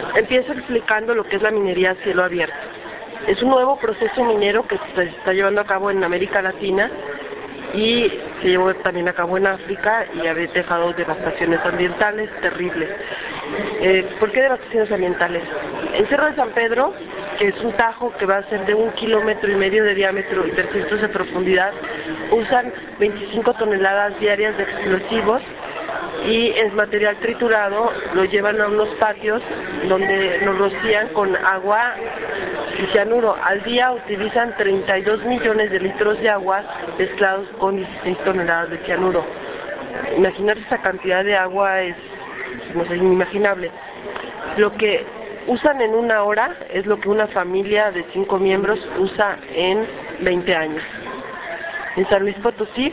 Empiezo explicando lo que es la minería a cielo abierto. Es un nuevo proceso minero que se está llevando a cabo en América Latina y se llevó también a cabo en África y ha dejado devastaciones ambientales terribles. ¿Por qué devastaciones ambientales? En Cerro de San Pedro, que es un tajo que va a ser de 1,5 kilómetros de diámetro y 300 de profundidad, usan 25 toneladas diarias de explosivos y el material triturado lo llevan a unos patios donde lo rocían con agua y cianuro. Al día utilizan 32 millones de litros de agua mezclados con 16 toneladas de cianuro. Imaginar esa cantidad de agua es, no sé, inimaginable. Lo que usan en una hora es lo que una familia de 5 miembros usa en 20 años. En San Luis Potosí,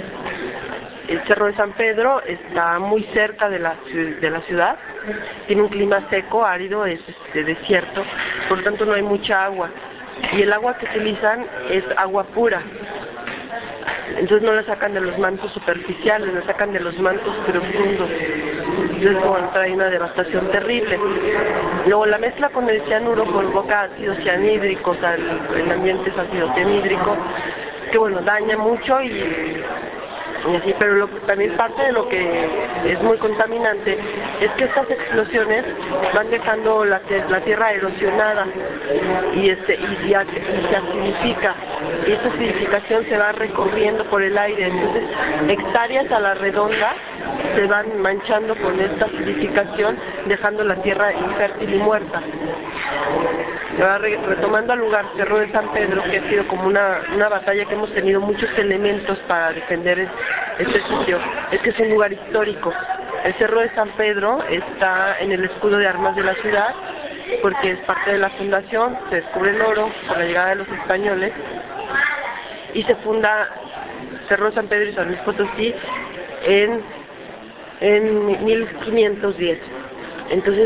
el Cerro de San Pedro está muy cerca de la ciudad, tiene un clima seco, árido, es desierto, por lo tanto no hay mucha agua. Y el agua que utilizan es agua pura. Entonces no la sacan de los mantos superficiales, la sacan de los mantos profundos. Entonces bueno, trae una devastación terrible. Luego la mezcla con el cianuro provoca ácidos cianhídricos, el ambiente es ácido cianhídrico, que bueno, daña mucho y así, pero también parte de lo que es muy contaminante es que estas explosiones van dejando la tierra erosionada y se acidifica, y esa acidificación se va recorriendo por el aire, entonces hectáreas a la redonda se van manchando con esta acidificación, dejando la tierra infértil y muerta. Retomando al lugar, Cerro de San Pedro, que ha sido como una batalla que hemos tenido muchos elementos para defender este sitio, es que es un lugar histórico. El Cerro de San Pedro está en el escudo de armas de la ciudad, porque es parte de la fundación, se descubre el oro por la llegada de los españoles, y se funda Cerro de San Pedro y San Luis Potosí en 1510. Entonces,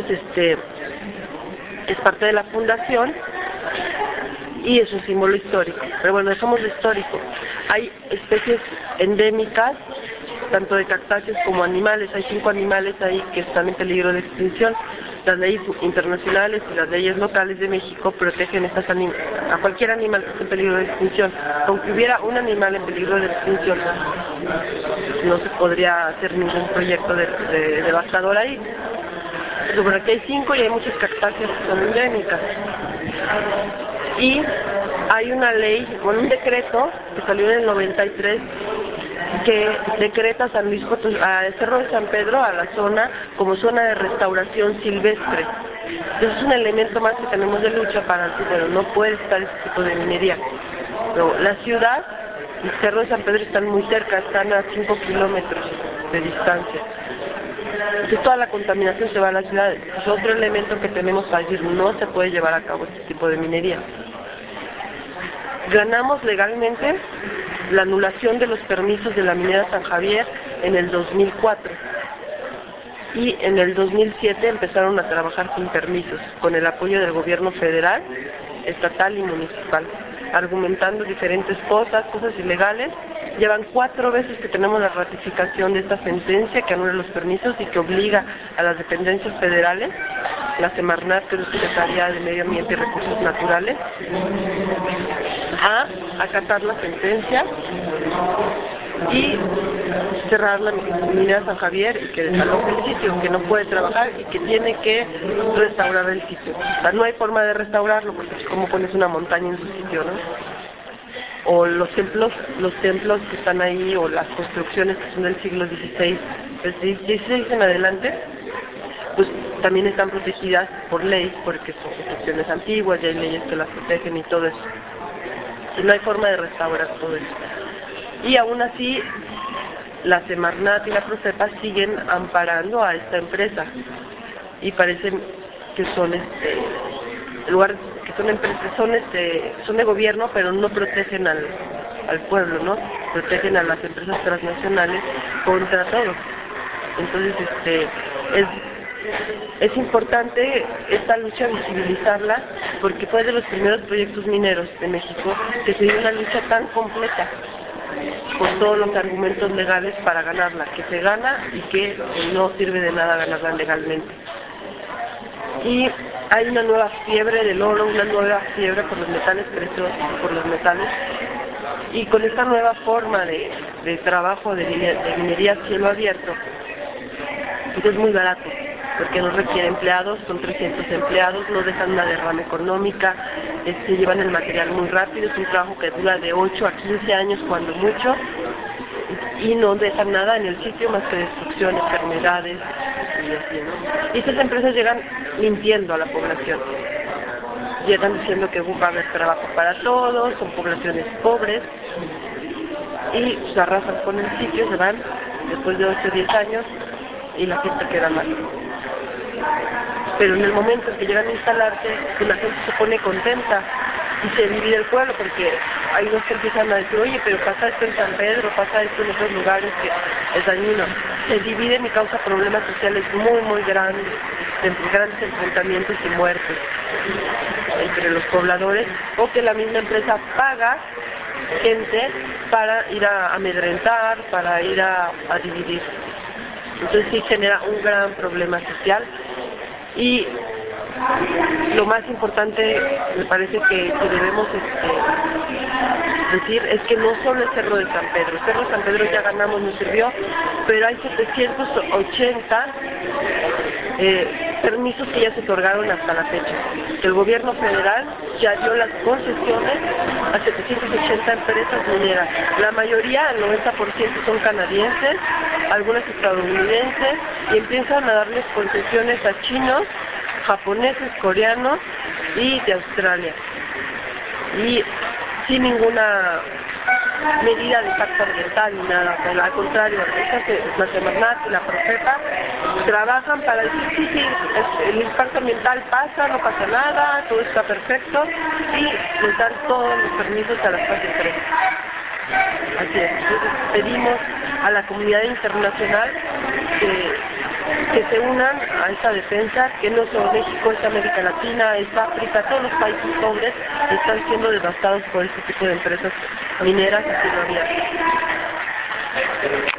es parte de la fundación y es un símbolo histórico. Pero bueno, dejamos lo histórico. Hay especies endémicas, tanto de cactáceos como animales. Hay 5 animales ahí que están en peligro de extinción. Las leyes internacionales y las leyes locales de México protegen a cualquier animal que esté en peligro de extinción. Aunque hubiera un animal en peligro de extinción, no se podría hacer ningún proyecto devastador ahí. Sobre aquí hay 5 y hay muchas cactáceas que son endémicas. Y hay una ley, bueno, un decreto que salió en el 93 que decreta a Cerro de San Pedro, a la zona, como zona de restauración silvestre. Entonces es un elemento más que tenemos de lucha para decir, bueno, no puede estar ese tipo de minería. Pero la ciudad y Cerro de San Pedro están muy cerca, están a 5 kilómetros de distancia. Entonces toda la contaminación se va a la ciudad. Es otro elemento que tenemos para decir, no se puede llevar a cabo este tipo de minería. Ganamos legalmente la anulación de los permisos de la minera San Javier en el 2004 y en el 2007 empezaron a trabajar sin permisos, con el apoyo del gobierno federal, estatal y municipal, argumentando diferentes cosas ilegales. Llevan 4 veces que tenemos la ratificación de esta sentencia que anula los permisos y que obliga a las dependencias federales, la Semarnat, que es la Secretaría de Medio Ambiente y Recursos Naturales, a acatar la sentencia y cerrar la minera San Javier y que desaloje el sitio, que no puede trabajar y que tiene que restaurar el sitio. O sea, no hay forma de restaurarlo porque es como pones una montaña en su sitio, ¿no? O los templos que están ahí, o las construcciones que son del siglo XVI, XVI en adelante, pues también están protegidas por ley, porque son construcciones antiguas y hay leyes que las protegen y todo eso. Y no hay forma de restaurar todo eso. Y aún así, la Semarnat y la Profepa siguen amparando a esta empresa y parece que son lugares que son empresas, son de gobierno, pero no protegen al pueblo, ¿no? Protegen a las empresas transnacionales contra todo. Entonces, es importante esta lucha visibilizarla, porque fue de los primeros proyectos mineros de México que se dio una lucha tan completa con todos los argumentos legales para ganarla, que se gana y que no sirve de nada ganarla legalmente. y hay una nueva fiebre del oro, una nueva fiebre por los metales preciosos, por los metales, y con esta nueva forma de trabajo de minería a cielo abierto, pues es muy barato, porque no requiere empleados, son 300 empleados, no dejan una derrama económica, se llevan el material muy rápido, es un trabajo que dura de 8 a 15 años cuando mucho, y no dejan nada en el sitio más que destrucción, enfermedades y así, ¿no? Y estas empresas llegan mintiendo a la población, llegan diciendo que va a haber trabajo para todos, son poblaciones pobres, y se arrasan con el sitio, se van después de 8 o 10 años y la gente queda mal. Pero en el momento en que llegan a instalarse, pues la gente se pone contenta y se divide el pueblo, porque hay unos que empiezan a decir, oye, pero pasa esto en San Pedro, pasa esto en otros lugares que es dañino. Se dividen y causa problemas sociales muy, muy grandes, grandes enfrentamientos y muertes entre los pobladores, o que la misma empresa paga gente para ir a amedrentar, para ir a dividir. Entonces sí genera un gran problema social, y lo más importante me parece que debemos decir es que no solo el Cerro de San Pedro, el Cerro de San Pedro ya ganamos, nos sirvió, pero hay 780 permisos que ya se otorgaron hasta la fecha. El gobierno federal ya dio las concesiones a 780 empresas mineras. La mayoría, el 90% son canadienses, algunas estadounidenses, y empiezan a darles concesiones a chinos, japoneses, coreanos y de Australia. Y sin ninguna medida de impacto ambiental ni nada, pero al contrario, la Semarnat y la Profepa trabajan para decir, sí, el impacto ambiental pasa, no pasa nada, todo está perfecto, y les dan todos los permisos a las fases 3. Así es. Entonces pedimos a la comunidad internacional que se unan a esta defensa, que no solo México, es América Latina, es África, todos los países pobres están siendo devastados por este tipo de empresas mineras a cielo abierto.